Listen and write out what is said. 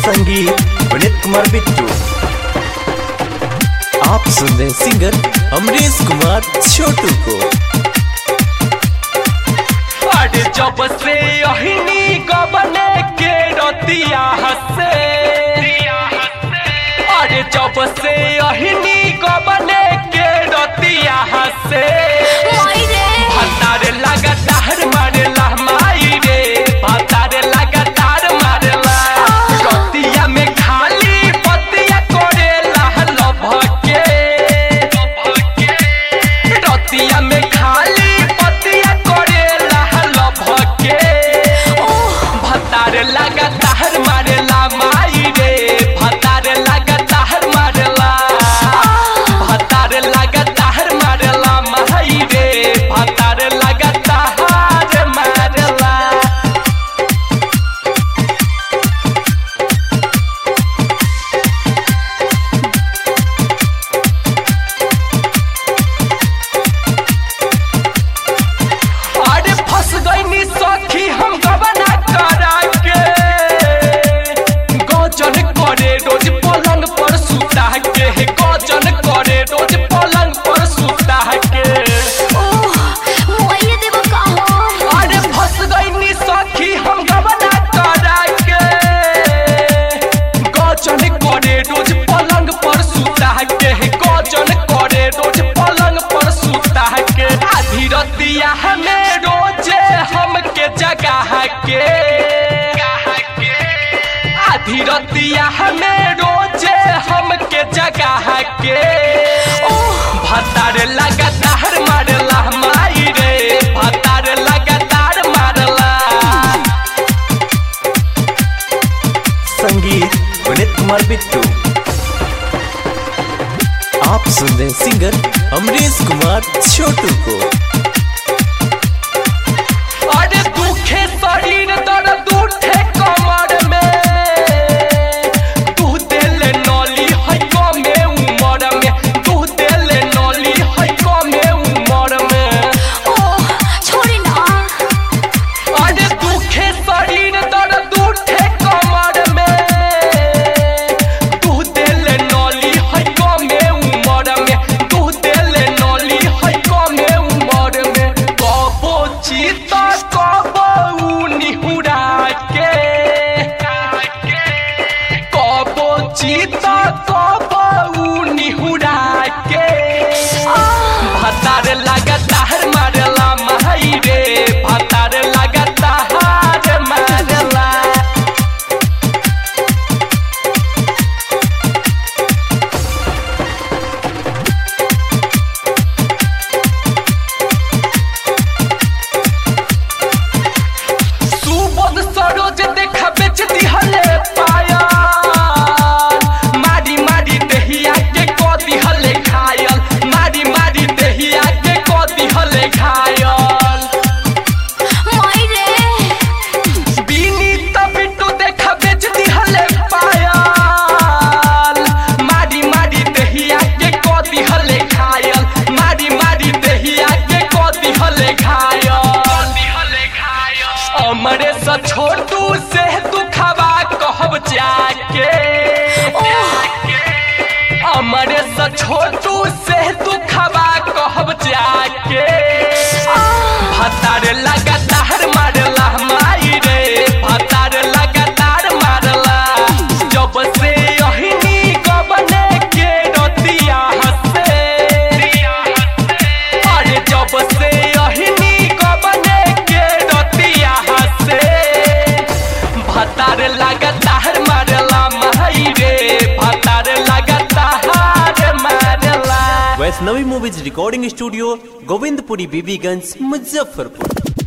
संगीत विनीत कुमार बिट्टू। आप सुन रहे सिंगर अमरीश कुमार छोटू को। अरे जब से अहिनी गबने के रतिया हसे, अरे जब से अहिनी गबने के रतिया हसे, भतारे लगातार मारेला माई रे, भतारे लगातार मारेला। रतिया में खाली पतिया करेला लभके, रतिया में खाली पतिया करेला लभके। भतारे लगातार मारेला माई रे, भतारे लगातार मारेला, भतारे लगातार मारेला माई रे, भतारे लगातार मारेला। अरे फंस गईनी सखी हम गबना करा के, गजन करे रोज पलंग पर सुता के, गजन करे रोज पलंग पर सुता के। अरे फंस गईनी सखी हम गबना करा के, गजन करे रोज पलंग पर सुता के, गजन करे रोज पलंग पर सुता के। आधी रतिया हमें रोजे हमके जगाह के, आधी रतिया हमें रोजे हमके जगाह के। भतारे लगातार मारला माई रे, भतारे लगातार मारला। संगीत विनीत कुमार बिट्टू। आप सुन रहे सिंगर अमरीश कुमार छोटू को। अरे दुखे शरीर दर्द उठे कमर में, तू देले नली है कमे उमर में, तू देले नली है कमे उमर में। अरे दुखे शरीर दर्द उठे कमर में, तू देले नली है कमे उमर में, तू देले नली है कमे उमर में। कबो चीता कबो निहुरा के, कबो चीता कबो निहुरा के। भतारे लगातार मारला माई रे, भतारे लगातार मारला। सुबोध सरोज देखा बेच दिहले पायल, मारी मारी देहिया के क दिहले घायल, मारी मारी देहिया के क दिहले घायल। बीनी बिट्टू देखा बेच दिहले पायल, मारी मारी देहिया के क दिहले घायल, मारी मारी देहिया के क दिहले घायल। अमरे से छोटू से दुखवा कहब जाके, अमरे से छोटू से दुखवा कहब जाके। भतारे लगातार मारला माई रे, भतारे लगातार मारला। जब से अहिनी गबने के रतिया हसे, अरे जब से अहिनी गबने के रतिया हसे, भतारे लगातार मारला माई रे, भतारे लगातार मारला। Vaishnavi movies recording studio, Govindpuri, Bibiganj, Muzaffarpur.